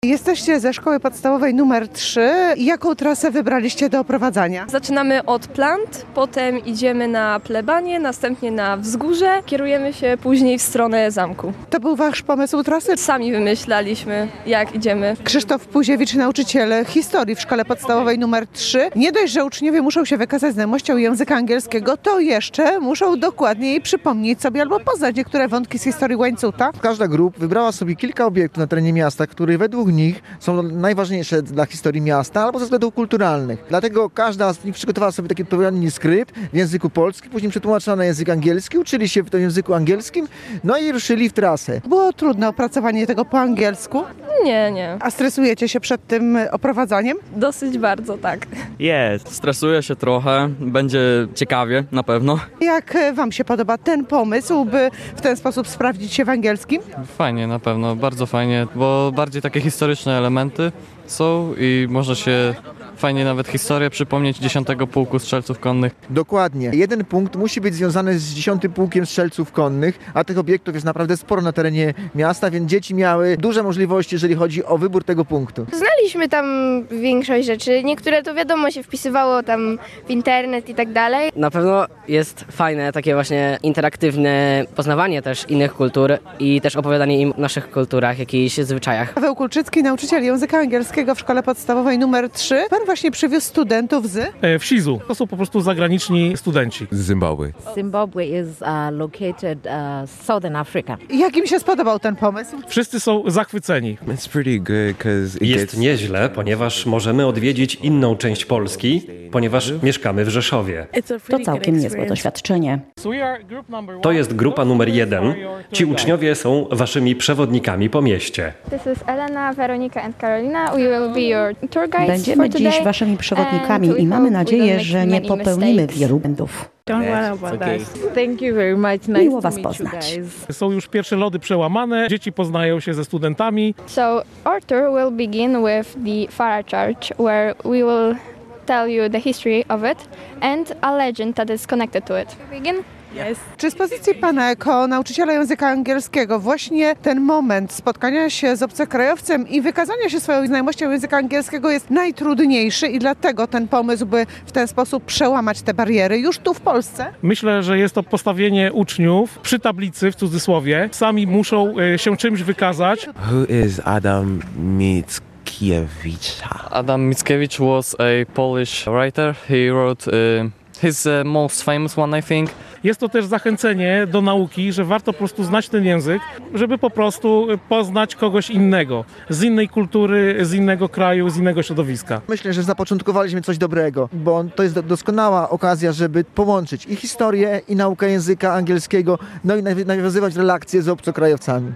Jesteście ze szkoły podstawowej numer 3. Jaką trasę wybraliście do oprowadzania? Zaczynamy od plant, potem idziemy na plebanie, następnie na wzgórze. Kierujemy się później w stronę zamku. To był wasz pomysł trasy? Sami wymyślaliśmy, jak idziemy. Krzysztof Puziewicz, nauczyciel historii w szkole podstawowej numer 3. Nie dość, że uczniowie muszą się wykazać znajomością języka angielskiego, to jeszcze muszą dokładniej przypomnieć sobie albo poznać niektóre wątki z historii Łańcuta. Każda grupa wybrała sobie kilka obiektów na terenie miasta, które według nich są najważniejsze dla historii miasta albo ze względów kulturalnych. Dlatego każda z nich przygotowała sobie taki odpowiedni skrypt w języku polskim, później przetłumaczono na język angielski, uczyli się w tym języku angielskim, no i ruszyli w trasę. Było trudne opracowanie tego po angielsku. Nie. A stresujecie się przed tym oprowadzaniem? Dosyć bardzo, tak. Jest. Stresuję się trochę, będzie ciekawie na pewno. Jak wam się podoba ten pomysł, by w ten sposób sprawdzić się w angielskim? Fajnie, na pewno, bardzo fajnie, bo bardziej takie historyczne elementy są i można się fajnie nawet historię przypomnieć 10 Pułku Strzelców Konnych. Dokładnie. Jeden punkt musi być związany z 10 Pułkiem Strzelców Konnych, a tych obiektów jest naprawdę sporo na terenie miasta, więc dzieci miały duże możliwości, jeżeli chodzi o wybór tego punktu. Znaliśmy tam większość rzeczy. Niektóre to wiadomo się wpisywało tam w internet i tak dalej. Na pewno jest fajne takie właśnie interaktywne poznawanie też innych kultur i też opowiadanie im o naszych kulturach, jakichś zwyczajach. Paweł Kulczycki, nauczyciel języka angielskiego w szkole podstawowej numer 3. Pan właśnie przywiózł studentów z... W Shizu. To są po prostu zagraniczni studenci. Z Zimbabwe. Zimbabwe is located Southern Africa. Jak im się spodobał ten pomysł? Wszyscy są zachwyceni. It's pretty good 'cause Jest nieźle, ponieważ możemy odwiedzić inną część Polski, ponieważ mieszkamy w Rzeszowie. To całkiem niezłe doświadczenie. To jest grupa numer 1. Ci uczniowie są waszymi przewodnikami po mieście. This is Elena, Veronika and Carolina. We will be your tour guides Będziemy for today. dziś waszymi przewodnikami And we i mamy hope we nadzieję, don't make że nie many popełnimy mistakes. wielu błędów. Miło was poznać. Są już pierwsze lody przełamane, dzieci poznają się ze studentami. So our tour will begin with the Farah Church, where we will tell you the history of it and a legend that is connected to it. Begin? Czy z pozycji pana jako nauczyciela języka angielskiego właśnie ten moment spotkania się z obcokrajowcem i wykazania się swoją znajomością języka angielskiego jest najtrudniejszy i dlatego ten pomysł, by w ten sposób przełamać te bariery już tu w Polsce? Myślę, że jest to postawienie uczniów przy tablicy, w cudzysłowie. Sami muszą się czymś wykazać. Who is Adam Mickiewicz? Adam Mickiewicz was a Polish writer. He wrote his most famous one, I think. Jest to też zachęcenie do nauki, że warto po prostu znać ten język, żeby po prostu poznać kogoś innego, z innej kultury, z innego kraju, z innego środowiska. Myślę, że zapoczątkowaliśmy coś dobrego, bo to jest doskonała okazja, żeby połączyć i historię, i naukę języka angielskiego, no i nawiązywać relacje z obcokrajowcami.